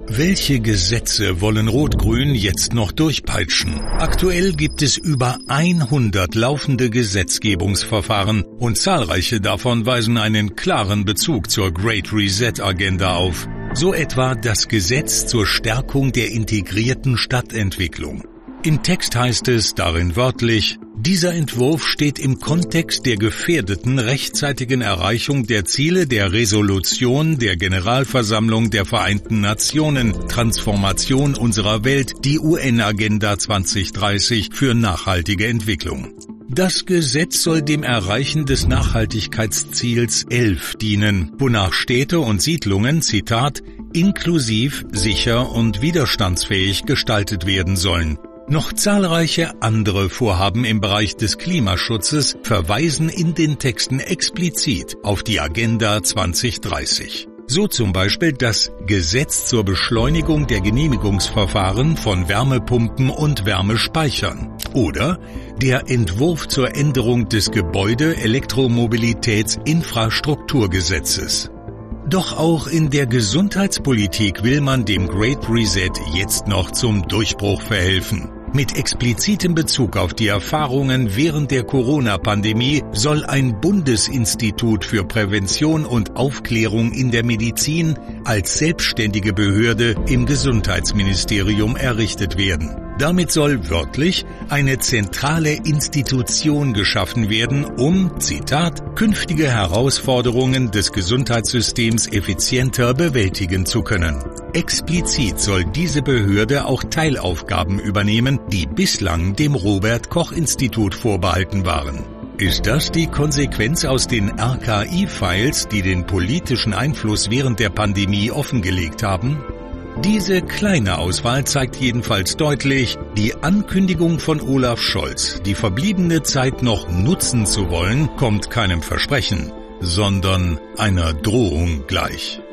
Welche Gesetze wollen Rot-Grün jetzt noch durchpeitschen? Aktuell gibt es über 100 laufende Gesetzgebungsverfahren und zahlreiche davon weisen einen klaren Bezug zur Great Reset-Agenda auf. So etwa das Gesetz zur Stärkung der integrierten Stadtentwicklung. Im Text heißt es darin wörtlich: Dieser Entwurf steht im Kontext der gefährdeten rechtzeitigen Erreichung der Ziele der Resolution der Generalversammlung der Vereinten Nationen, Transformation unserer Welt, die UN-Agenda 2030 für nachhaltige Entwicklung. Das Gesetz soll dem Erreichen des Nachhaltigkeitsziels 11 dienen, wonach Städte und Siedlungen, Zitat, inklusiv, sicher und widerstandsfähig gestaltet werden sollen. Noch zahlreiche andere Vorhaben im Bereich des Klimaschutzes verweisen in den Texten explizit auf die Agenda 2030. So zum Beispiel das Gesetz zur Beschleunigung der Genehmigungsverfahren von Wärmepumpen und Wärmespeichern oder der Entwurf zur Änderung des Gebäude-Elektromobilitäts-Infrastrukturgesetzes. Doch auch in der Gesundheitspolitik will man dem Great Reset jetzt noch zum Durchbruch verhelfen. Mit explizitem Bezug auf die Erfahrungen während der Corona-Pandemie soll ein Bundesinstitut für Prävention und Aufklärung in der Medizin als selbstständige Behörde im Gesundheitsministerium errichtet werden. Damit soll wörtlich eine zentrale Institution geschaffen werden, um, Zitat, künftige Herausforderungen des Gesundheitssystems effizienter bewältigen zu können. Explizit soll diese Behörde auch Teilaufgaben übernehmen, die bislang dem Robert-Koch-Institut vorbehalten waren. Ist das die Konsequenz aus den RKI-Files, die den politischen Einfluss während der Pandemie offengelegt haben? Diese kleine Auswahl zeigt jedenfalls deutlich, die Ankündigung von Olaf Scholz, die verbliebene Zeit noch nutzen zu wollen, kommt keinem Versprechen, sondern einer Drohung gleich.